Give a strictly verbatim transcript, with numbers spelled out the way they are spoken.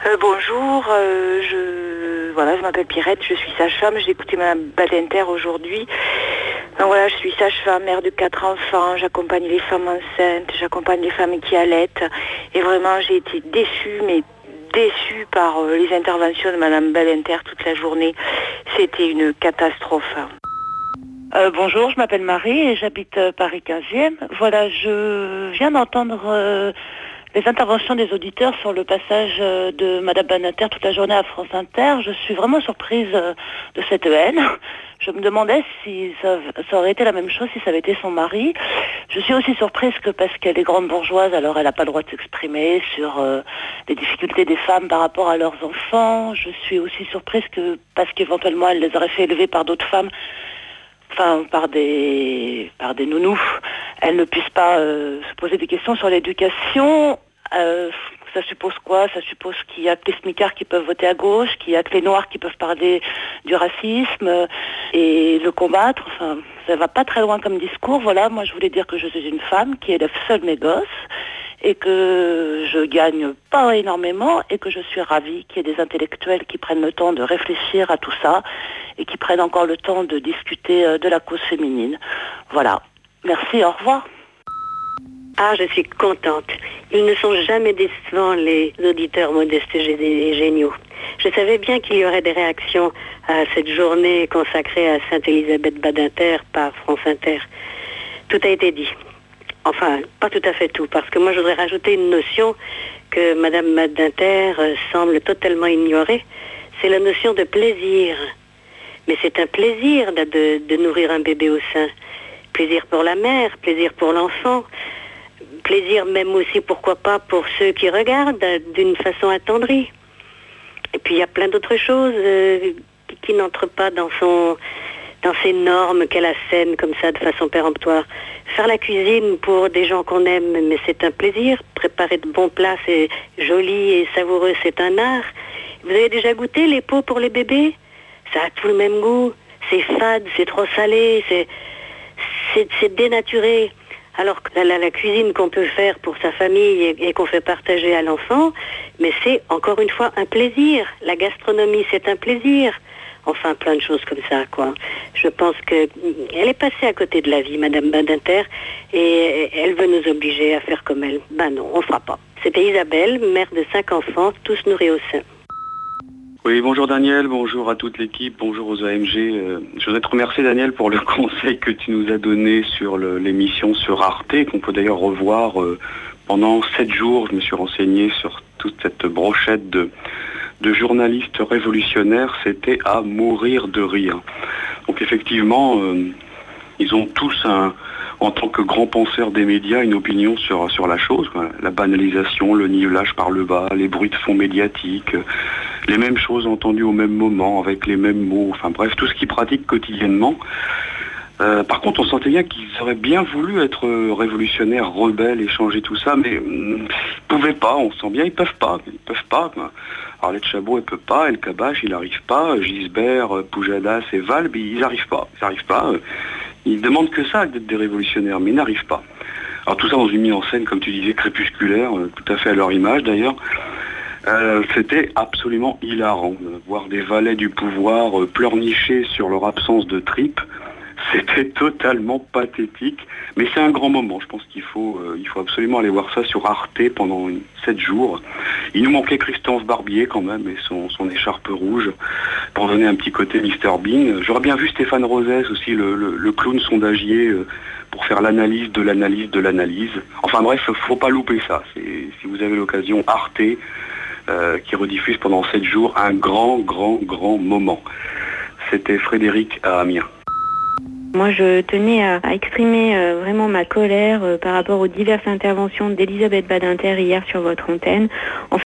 Euh, bonjour, euh, je voilà, je m'appelle Pierrette, je suis sage-femme, j'ai écouté Madame Badinter aujourd'hui. Donc voilà, je suis sage-femme, mère de quatre enfants, j'accompagne les femmes enceintes, j'accompagne les femmes qui allaitent. Et vraiment, j'ai été déçue, mais déçue par euh, les interventions de Madame Badinter toute la journée. C'était une catastrophe. Euh, bonjour, je m'appelle Marie et j'habite euh, Paris quinzième. Voilà, je viens d'entendre euh, les interventions des auditeurs sur le passage euh, de Madame Badinter toute la journée à France Inter. Je suis vraiment surprise euh, de cette haine. Je me demandais si ça, ça aurait été la même chose si ça avait été son mari. Je suis aussi surprise que parce qu'elle est grande bourgeoise, alors elle n'a pas le droit de s'exprimer sur euh, les difficultés des femmes par rapport à leurs enfants. Je suis aussi surprise que parce qu'éventuellement elle les aurait fait élever par d'autres femmes, enfin par des par des nounous, elle ne puisse pas euh, se poser des questions sur l'éducation. Euh, ça suppose quoi? Ça suppose qu'il y a que les smicards qui peuvent voter à gauche, qu'il y a que les noirs qui peuvent parler du racisme euh, et le combattre. Enfin, ça va pas très loin comme discours. Voilà, moi je voulais dire que je suis une femme qui élève seule mes gosses et que je gagne pas énormément et que je suis ravie qu'il y ait des intellectuels qui prennent le temps de réfléchir à tout ça et qui prennent encore le temps de discuter euh, de la cause féminine. Voilà. Merci, au revoir. Ah, je suis contente. Ils ne sont jamais décevants, les auditeurs modestes et géniaux. Je savais bien qu'il y aurait des réactions à cette journée consacrée à Sainte-Élisabeth Badinter par France Inter. Tout a été dit. Enfin, pas tout à fait tout, parce que moi je voudrais rajouter une notion que Madame Badinter semble totalement ignorer. C'est la notion de plaisir. Mais c'est un plaisir de, de, de nourrir un bébé au sein. Plaisir pour la mère, plaisir pour l'enfant. Plaisir même aussi, pourquoi pas, pour ceux qui regardent d'une façon attendrie. Et puis il y a plein d'autres choses euh, qui, qui n'entrent pas dans son, dans ces normes qu'elle assène comme ça de façon péremptoire. Faire la cuisine pour des gens qu'on aime, mais c'est un plaisir. Préparer de bons plats, c'est joli et savoureux, c'est un art. Vous avez déjà goûté les pots pour les bébés? Ça a tout le même goût. C'est fade, c'est trop salé, c'est, c'est, c'est dénaturé. Alors que la, la cuisine qu'on peut faire pour sa famille et, et qu'on fait partager à l'enfant, mais c'est encore une fois un plaisir. La gastronomie, c'est un plaisir. Enfin, plein de choses comme ça, quoi. Je pense que elle est passée à côté de la vie, Madame Badinter, et elle veut nous obliger à faire comme elle. Ben non, on fera pas. C'était Isabelle, mère de cinq enfants, tous nourris au sein. Oui, bonjour Daniel, bonjour à toute l'équipe, bonjour aux A M G. Euh, je voudrais te remercier Daniel pour le conseil que tu nous as donné sur le, l'émission sur Arte, qu'on peut d'ailleurs revoir euh, pendant sept jours. Je me suis renseigné sur toute cette brochette de, de journalistes révolutionnaires, c'était à mourir de rire. Donc effectivement, euh, ils ont tous, un, en tant que grands penseurs des médias, une opinion sur, sur la chose. Quoi. La banalisation, le nivelage par le bas, les bruits de fond médiatiques, euh, les mêmes choses entendues au même moment, avec les mêmes mots, enfin bref, tout ce qu'ils pratiquent quotidiennement. Euh, par contre, on sentait bien qu'ils auraient bien voulu être révolutionnaires, rebelles et changer tout ça, mais hum, ils pouvaient pas, on sent bien, ils peuvent pas, ils peuvent pas. Quoi. Arlette Chabot, elle peut pas, El Kabbach, il n'arrive pas, Gisbert, Poujadas et Valb, ils n'arrivent pas, ils n'arrivent pas. Ils demandent que ça, d'être des révolutionnaires, mais ils n'arrivent pas. Alors tout ça dans une mise en scène, comme tu disais, crépusculaire, tout à fait à leur image d'ailleurs. Euh, c'était absolument hilarant. Voir des valets du pouvoir euh, pleurnicher sur leur absence de tripes, c'était totalement pathétique. Mais c'est un grand moment. Je pense qu'il faut, euh, il faut absolument aller voir ça sur Arte pendant sept jours. Il nous manquait Christophe Barbier quand même et son, son écharpe rouge pour donner un petit côté mister Bean. J'aurais bien vu Stéphane Rosès aussi, le, le, le clown sondagier, euh, pour faire l'analyse de l'analyse de l'analyse. Enfin bref, faut pas louper ça. C'est, si vous avez l'occasion, Arte. Euh, qui rediffuse pendant sept jours un grand, grand, grand moment. C'était Frédéric à Amiens. Moi, je tenais à, à exprimer euh, vraiment ma colère euh, par rapport aux diverses interventions d'Elisabeth Badinter hier sur votre antenne. En